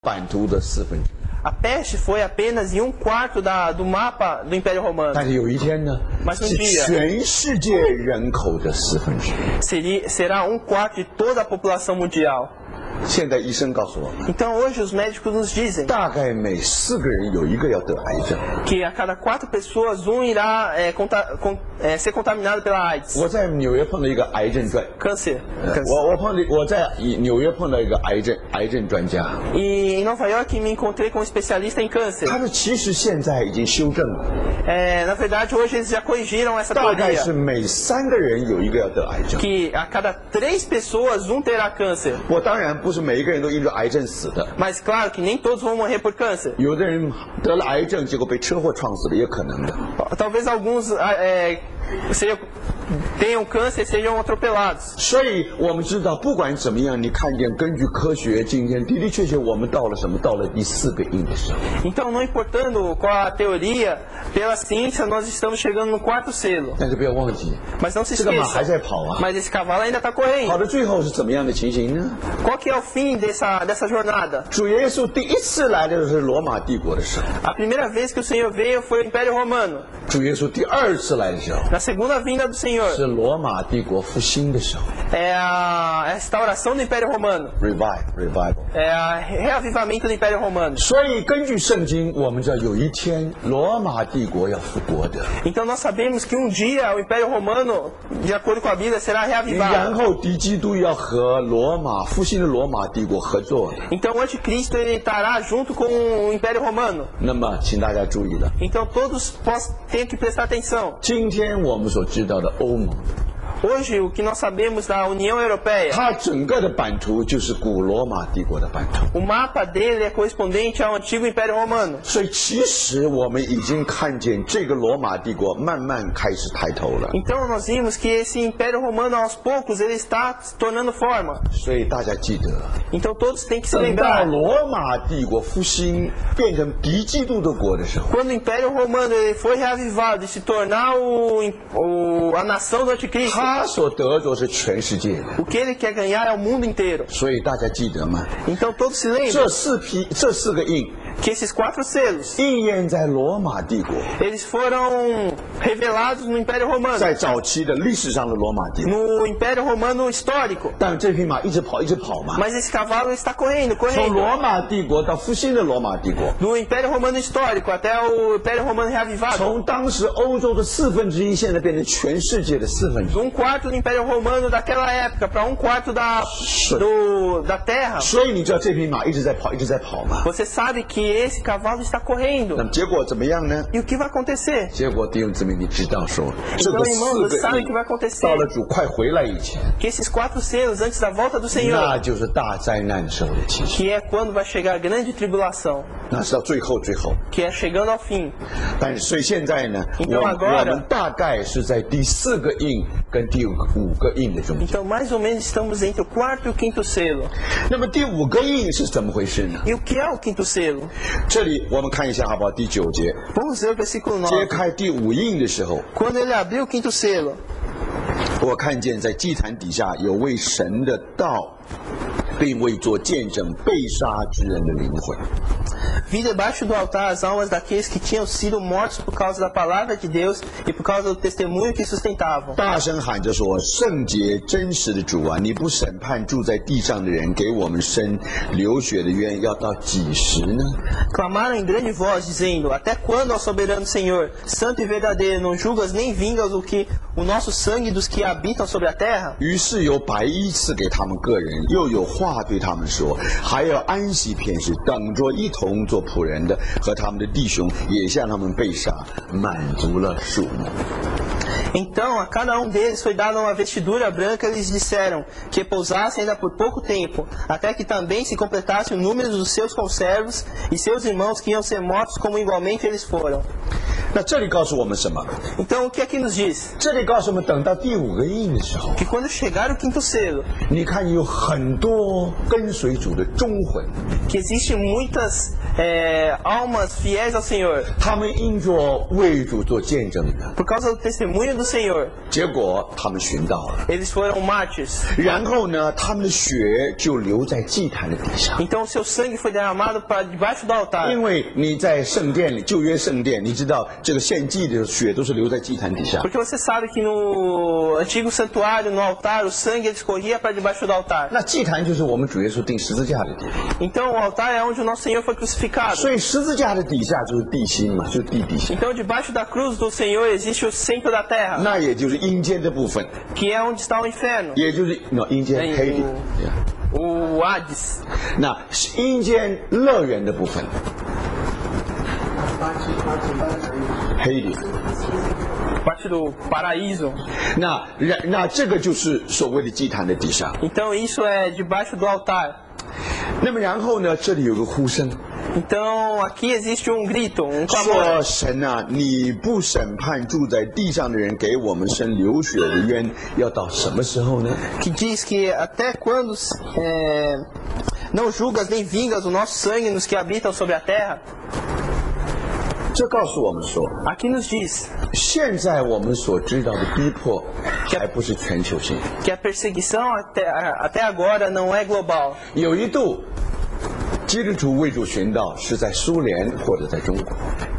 版图的1/4。 A peste foi apenas em 1/4 do mapa do Império Romano. 但是有一天呢， Mas um 是 dia 全世界人口的1/4。 será 1/4 de toda a população mundial. 现在医生告诉我们， Então hoje os médicos nos dizem 大概每4个人有1个要得癌症。 que a cada 4 pessoas, um irá ser contaminado pela AIDS. 我在纽约碰到一个癌症专， Câncer. 我在纽约碰到一个癌症专家， E em Nova York me encontrei com um especialista em câncer. 他说其实现在已经修正了， Na verdade hoje eles já corrigiram essa 大概 teoria. 是每3个人有1个要得癌症。 Que a cada 3 pessoas, um terá câncer. 我当然不是每一个人都因着癌症死的， Mas claro que nem todos vão morrer por câncer. 有的人得了癌症，结果被车祸撞死了，也可能的。 Talvez alguns tenham câncer e sejam atropelados. 所以我们知道，不管怎么样，你看见根据科学，今天的的确确我们到了什么？到了第4个印的时候。 Então, não importando qual a teoria, pela ciência nós estamos chegando no 4º selo. 但是不要忘记， Mas não se 这个马还 esqueça. 在跑啊。 Mas esse cavalo ainda está 跑 correndo. 到最后是怎么样的情形呢？ Qual que é o fim dessa jornada? 主耶稣第1次来的是罗马帝国的时候， A primeira vez que o Senhor veio foi o Império Romano. 主耶稣第2次来的时候 Na segunda vinda do Senhor 是罗马帝国复兴的时候 é a restauração do Império Romano. ，revival。 É o reavivamento do Império Romano. 所以根据圣经，我们知道有一天罗马帝国要复国的， Então nós sabemos que um dia o Império Romano, de acordo com a Bíblia, será 然 reavivado. 后敌基督要和罗马复兴的罗马帝国合作的。 Então o anticristo ele estará junto com o Império Romano. 那么，请大家注意了， Então todos têm que prestar atenção. 今天我们所知道的欧盟， Hoje o que nós sabemos da União Europeia, 它整个的版图就是古罗马帝国的版图。 o mapa dele é correspondente ao antigo Império Romano. 所以，其实我们已经看见这个罗马帝国慢慢开始抬头了。 Então nós vimos que esse Império Romano aos poucos ele está se tornando forma. 所以大家记得， Então todos têm que se 等到 lembrar. 罗马帝国复兴变成敌基督的国的时候， Quando o Império Romano ele foi reavivado e se tornar a nação do anticristo, 他所得着是全世界的。 o que ele quer ganhar é o mundo inteiro. 所以大家记得吗？ Então todos se lembram 这4个印 que esses 4 selos 应验在罗马帝国， eles foram revelados no Império Romano, 在早期的历史上的罗马帝国。 no Império Romano histórico. 但这匹马一直跑嘛， Mas esse cavalo está correndo, 从 correndo. 罗马帝国到复兴的罗马帝国， Do Império Romano histórico até o Império Romano reavivado. 从当时欧洲的1/4，现在变成全世界的1/4。 1/4 do Império Romano daquela época para 1/4 da Terra. 所以你知道这匹马一直在跑嘛？ Você sabe que esse cavalo está 那 correndo. 么结果怎么样呢？ E o que vai acontecer? 结果弟兄姊妹，你知道说，这 Então, 个 irmãos, 4 você sabe 个 o que vai 印 acontecer? 到了主快回来以前， Que esses 4 selos antes da volta do 那 Senhor, 就是大灾难时候的情形， que é quando vai chegar a grande tribulação, 那是到最后。 que é chegando ao fim. 但是所以现在呢， Então 我 agora 们大概是在第4个印跟第5个印的中间。 Então, mais ou menos, estamos entre o 4º e o 5º selo. 那么第5个印是怎么回事呢？ E o que é o 5º selo? 这里我们看一下好不好？第9节， Vamos ver o versículo 揭 9. 开第5印的时候， Quando ele abriu o 5º selo, 我看见在祭坛底下有为神的道，并为做见证被杀之人的灵魂。 vi debaixo do altar as almas daqueles que tinham sido mortos por causa da palavra de Deus e por causa do testemunho que sustentavam. 大声喊着说：“圣洁真实的主啊，你不审判住在地上的人，给我们伸流血的冤，要到几时呢？” Clamaram em grande voz, dizendo: Até quando, ó soberano Senhor, santo e verdadeiro, não julgas nem vingas o nosso sangue dos que habitam sobre a terra? 于是有白衣赐给他们个人，又有话对他们说，还要安息片时，等着一同做仆人的和他们的弟兄，也向他们被杀，满足了数目。 Então a cada um deles foi dada uma vestidura branca e lhes disseram que pousassem ainda por pouco tempo, até que também se completasse o número dos seus conservos e seus irmãos que iam ser mortos como igualmente eles foram. 那这里告诉我们什么？ Então o que aqui nos diz? 这里告诉我们，等到第5个印的时候， Que quando chegar o 5º selo, 你看有很多跟随主的忠魂， que existem muitas almas fiéis ao Senhor, 他们因着为主做见证的， por causa do testemunho do do Senhor. 结果他们寻到了， Eles foram mártires. 然后呢，他们的血就留在祭坛的底下。 Então o seu sangue foi derramado para debaixo do altar. 因为你在圣殿里，旧约圣殿，你知道这个献祭的血都是留在祭坛底下。 Porque você sabe que no antigo santuário, no altar, o sangue ele escorria para debaixo do altar. 那祭坛就是我们主耶稣钉十字架的地方， Então o altar é onde o nosso Senhor foi crucificado. 所以十字架的底下就是地心嘛，就是地底下， Então debaixo da cruz do Senhor existe o centro da terra, 那也就是阴间的部分， que é onde está o inferno, 也就是阴间哎黑地， o Hades. 那阴间乐园的部分，黑地。 Parte do paraíso. 那这个就是所谓的祭坛的底下。 Então isso é debaixo do altar. 那么然后呢，这里有个呼声， Então aqui existe um grito, um 说 clamor. 神啊，你不审判住在地上的人，给我们生流血的冤，要到什么时候呢？ Que diz que até quando não julgas nem vingas o nosso sangue nos que habitam sobre a terra. 这告诉我们说， Aqui nos diz 现在我们所知道的逼迫还不是全球性， que a perseguição até agora não é global. 有一度基督徒为主寻道是在苏联或者在中国，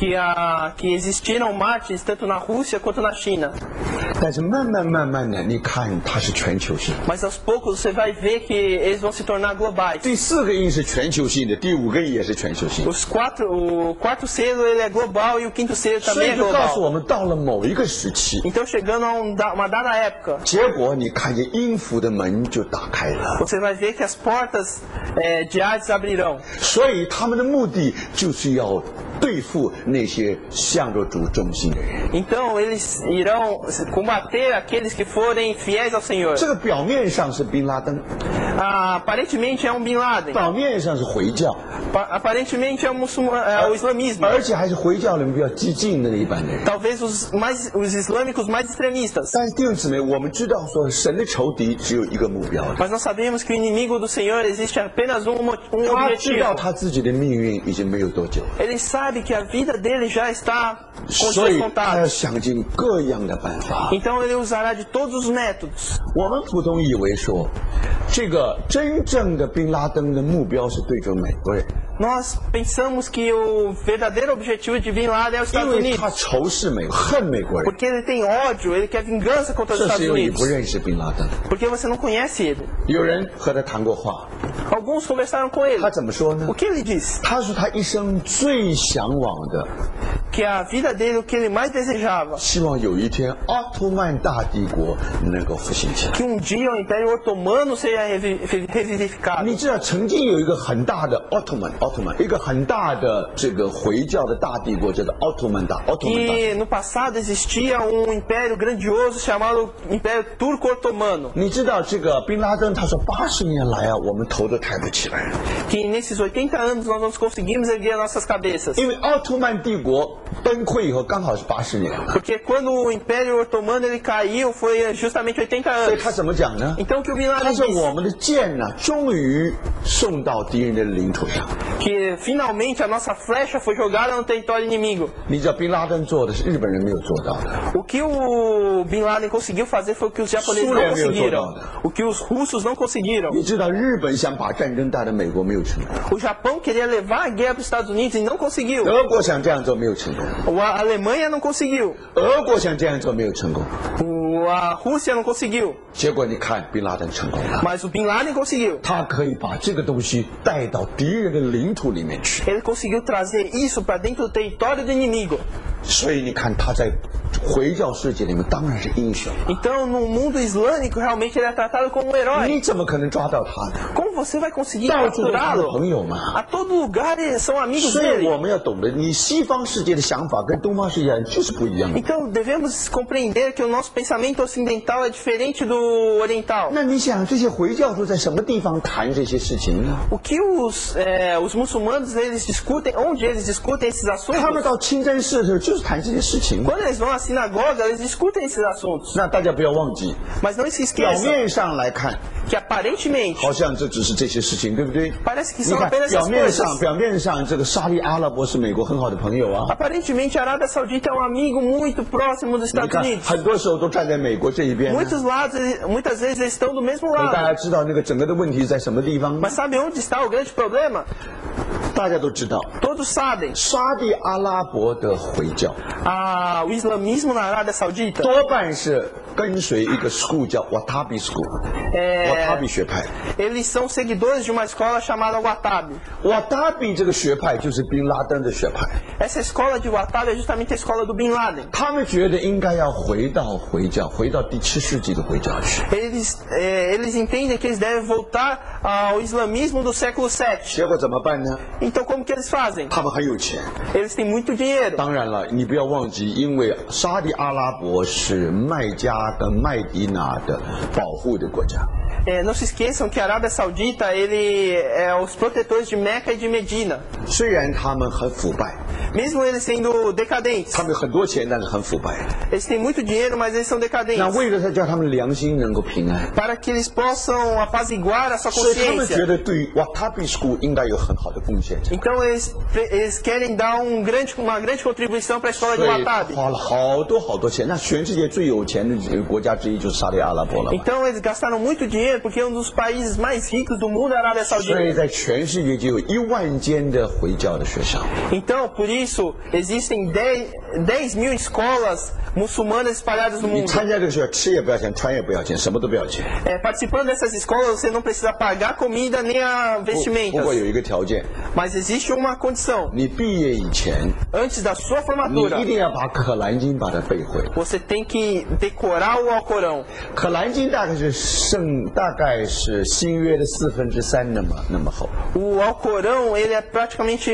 Que existiram mártires tanto na Rússia quanto na China. 但是慢慢的，你看它是全球性。 Mas aos poucos você vai ver que eles vão se tornar globais. 第四个印是全球性的，第五个印也是全球性的。 O quarto selo ele é global e o quinto selo 所 também 以 é 就告诉 global. 我们，到了某一个时期， Então chegando a uma dada época, 结果你看见阴府的门就打开了。 você vai ver que as portas de Hades abrirão. 所以他们的目的就是要对付那些向着主忠心的人。 Então eles irão combater aqueles que forem fiéis ao Senhor. 这个表面上是宾拉登， Aparentemente é um Bin Laden. 表面上是回教， Aparentemente é o islamismo. 而且还是回教里面比较激进的那一般的人。 Talvez os islâmicos mais extremistas. 但是弟兄姊妹，我们知道说神的仇敌只有一个目标的， Mas nós sabemos que o inimigo do Senhor existe apenas um 他知道 objetivo. 他自己的命运已经没有多久， Ele sabe que a vida dele já está com os 所 dias 以他要 contados. 想尽各样的办法。 Então ele usará de todos os métodos. 我们普通以为说，这个真正的宾拉登的目标是对准美国人， Nós pensamos que o verdadeiro objetivo de Bin Laden é os 因 Estados 为他 Unidos. 仇视美国，恨美国人。 Porque ele tem ódio, ele quer vingança contra os 这是 Estados 因为你 Unidos. 不认识宾拉登。 Porque você não conhece ele. 有人和他谈过话， Alguns conversaram com ele. 他怎么说呢 O？que ele disse? 他说他一生最向往的， Que a vida dele, o que ele mais desejava, 希望有一天奥特曼大帝国能够复兴起来。 que um dia o Império Otomano seja revivificado. 你知道曾经有一个很大的奥特曼，一个很大的这个回教的大帝国叫做奥特曼大。 Que no passado existia um império grandioso chamado Império Turco-Otomano. 你知道这个宾拉登他说80年来啊，我们头都抬不起来， Que nesses 80 anos nós não conseguimos erguer nossas cabeças. 因为奥特曼帝国崩溃以后刚好是80年， Porque quando o Império Otomano ele caiu foi justamente 80 所以 anos. 他怎么讲呢？ Então o que o Bin 他 Laden 说 disse? 我们的箭呢，终于送到敌人的领土上。 Que finalmente a nossa flecha foi jogada no território inimigo. 你知道宾拉登做的是日本人没有做到的， O que o Bin Laden conseguiu fazer foi o que os japoneses não conseguiram. O que os russos não conseguiram. 你知道日本想把战争带到美国没有成功， O Japão queria levar a guerra para os Estados Unidos e não conseguiu. 德国想这样做没有成功， A Alemanha não conseguiu. 俄国想这样做没有成功， A Rússia não conseguiu. 结果你看宾拉登成功了， Mas o Bin Laden conseguiu. 他可以把这个东西带到敌人的领土里面去， Ele conseguiu trazer isso para dentro do território do inimigo. 所以你看他在回教世界里面当然是英雄， Então, no mundo islâmico, realmente ele é tratado como um herói. 你怎么可能抓到他呢？ Como você vai conseguir 到处都是他的 capturá-lo? 朋友嘛。 A todo lugar eles são amigos 所以我 dele. 们要懂得，你西方世界的想法跟东方世界就是不一样的。 Então, devemos compreender que o nosso pensamento ocidental é diferente do oriental. 那你想，这些回教徒在什么地方谈这些事情呢？ O que os muçulmanos eles discutem, onde eles discutem esses 他们 assuntos? 到清真寺的时候就是谈这些事情。 Quando eles vão às sinagoga, eles discutem esses assuntos. 那大家不要忘记， Mas não se 表 esqueçam 面上来看， que aparentemente 好像这只是这些事情，对不对？ parece que 你 são 看 apenas 表 essas 面 coisas. 上，这个沙利阿拉伯是美国很好的朋友啊。 Aparentemente a Arábia Saudita é um amigo muito próximo dos 你 Estados 看， Unidos. 很多时候都站在美国这一边呢。 Muitas vezes eles estão do mesmo 大 lado. 家知道那个整个的问题在什么地方吗？ Mas sabe onde está o grande problema? 大家都知道， Todos sabem. 沙地阿拉伯的回教 O islamismo na Arábia Saudita 多半是跟随一个 school 叫 Wahhabi school，Wahhabi 学派。 eles são seguidores de uma escola chamada Wahhabi. Wahhabi 这个学派就是宾拉登的学派， Essa escola de Wahhabi é justamente a escola do Bin Laden. 他们觉得应该要回到回教，回到第7世纪的回教去。 Eles entendem que eles devem voltar ao islamismo do século VII. 结果怎么办呢？ Então como que eles fazem? 他们很有钱。 Eles têm muito dinheiro. 当然了，你不要忘记，因为沙地阿拉伯是麦加跟麦迪那的保护的国家。 Não se esqueçam que a Arábia Saudita ele é os protetores de Meca e de Medina. 虽然他们很腐败， Mesmo eles sendo decadentes. 他们有很多钱，但是很腐败。 Eles têm muito dinheiro, mas eles são 那 decadentes. 为了叫他们良心能够平安， Para que eles possam apaziguar a sua 所以他们觉 consciência. 得对于 Wahhabi school 应该有很好的贡献。 Então eles querem dar uma grande contribuição para a escola de 所以 Wahhabi. 花了好多钱。那全世界最有钱的国家之一就是沙特阿拉伯了吧。 Então eles gastaram muito dinheiro porque um dos países mais ricos do mundo é a Arábia 所以 Saudita. 在全世界就有1万间的回教的学校。 Então, por isso, existem 10 mil escolas muçulmanas espalhadas no 你 mundo. 参加这个学校，吃也不要钱，穿也不要钱，什么都不要钱。 Participando dessas escolas, você não precisa pagar comida nem a 不 vestimentas. 过有一个条件， Mas existe uma condição. 你毕业以前， Antes da sua 你 formatura, 一定要把可兰经把它背会。 você tem que decorar o Alcorão. 可兰经大概是新约的3/4那么厚。 O Alcorão, ele é praticamente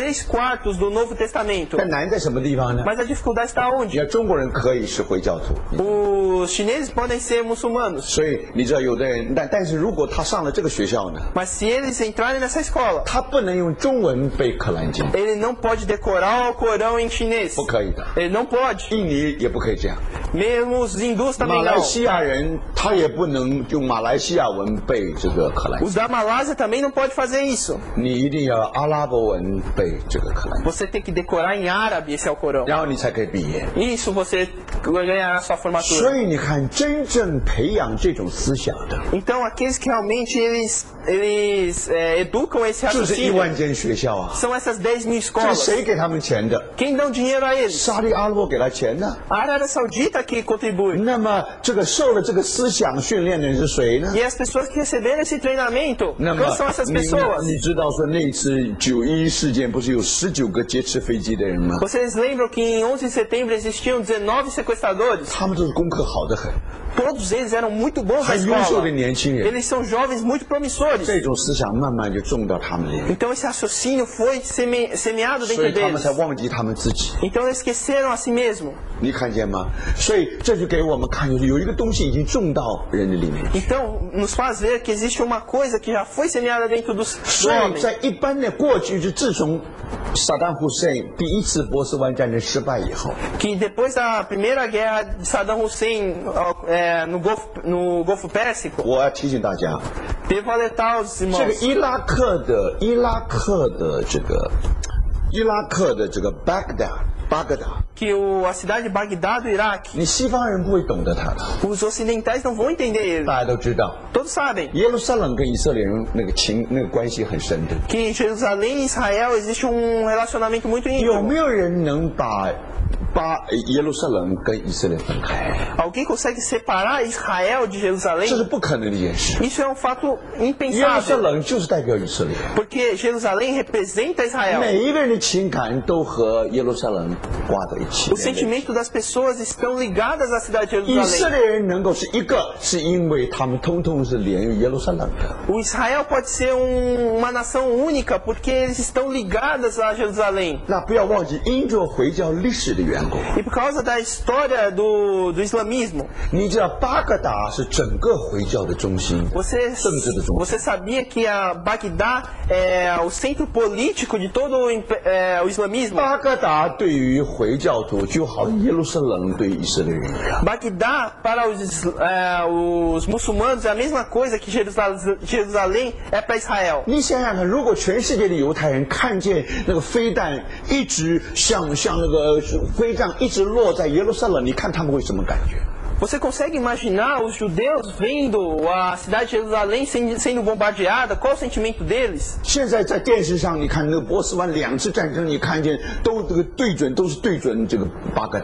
3/4 do Novo Testamento. 但难在什么地方呢？ Mas a dificuldade está 你 onde? 看中国人可以是回教徒， Os chineses podem ser muçulmanos. 所以你知道有的人，但是如果他上了这个学校呢， Mas se eles entrarem nessa escola, 他不能用中文背可兰经， ele não pode decorar o Alcorão em chinês. 不可以的。 Ele não pode. 印尼也不可以这样， Mesmo os hindus 马 também 来 não. 西亚人他也不能用马来西亚文背这个可兰经， Os da Malásia também não pode fazer isso. 你一定要阿拉伯文背这个可兰经， Você tem que decorar em árabe esse Alcorão. 然后你才可以毕业。 Isso você ganhará sua 所 formatura. 以你看，真正培养这种思想的， Então aqueles que realmente eles educam esse 就是1 raciocínio 万间学校啊。 são essas 10 mil 这 escolas. 谁给他们钱的？ Quem dá o dinheiro a eles? 沙利阿拉伯给他钱呢？ A Arábia Saudita que contribui. 那么这个受了这个思想训练的人是谁呢？ E as pessoas que receberam esse treinamento, 那么 quem são essas 你 pessoas? 知道说那一次9·11事件不是有19个劫持飞机的人吗？ Vocês lembram que em 11 de setembro existiam 19 sequestradores? 他们都是功课好的很， Todos eles eram muito bons na 很优秀的 escola. 年轻人。 Eles são jovens muito promissores. 这种思想慢慢就种到他们里面， Então esse raciocínio foi semeado 所 dentro 以他们 deles. 才忘记他们自己。 Então eles esqueceram a si mesmo. 你看见吗？所以这就给我们看，有一个东西已经种到人的里面。 Então nos faz ver que existe uma coisa que já foi semeada dentro do 所以 homem. 在一般的过去，就自从萨达姆胡塞第一次波斯湾战争失败以后， Que depois da primeira guerra de Saddam Hussein no Golfo Pérsico, 我要提醒大家， devo alertar os 这个 irmãos. 伊拉克的这个巴格达， Que a cidade de Bagdá do Iraque, 你西方人不会懂得它的， os ocidentais não vão entender ele. 大家都知道， Todos sabem 耶路撒冷跟以色列人那个关系很深的。 que em Jerusalém e Israel existe relacionamento muito 有 íntimo. 没有人能把耶路撒冷跟以色列分开？ Alguém consegue separar Israel de 这是 Jerusalém? 不可能的一件事。 Isso é um fato 耶路撒 impensável. 冷就是代表以色列， Porque Jerusalém representa Israel. 每一个人的情感都和耶路撒冷挂在一起 O。sentimento das pessoas estão ligadas à cidade de 以色 Jerusalém. 列人能够是一个，是因为他们通通是连于耶路撒冷的。 O Israel pode ser uma nação única porque eles estão ligadas a Jerusalém. 那不要忘记，因着回教历史的缘故， E por causa da história do islamismo, 你知道巴格达是整个回教的中心， você 政治的中心。 sabia que a Bagdá é o centro político de todo o islamismo? 巴格达对于回教教徒，就好像耶路撒冷对以色列人一样。 Bagdá para os muçulmanos é a mesma coisa que Jerusalém é para Israel. 你想想看，如果全世界的犹太人看见那个飞弹一直像那个飞弹一直落在耶路撒冷，你看他们会什么感觉？ Você consegue imaginar os judeus vendo a cidade de Jerusalém sendo bombardeada? Qual o sentimento deles? 现在在电视上，你看那个波斯湾2次战争，你看见都这个对准，都是对准这个巴格达。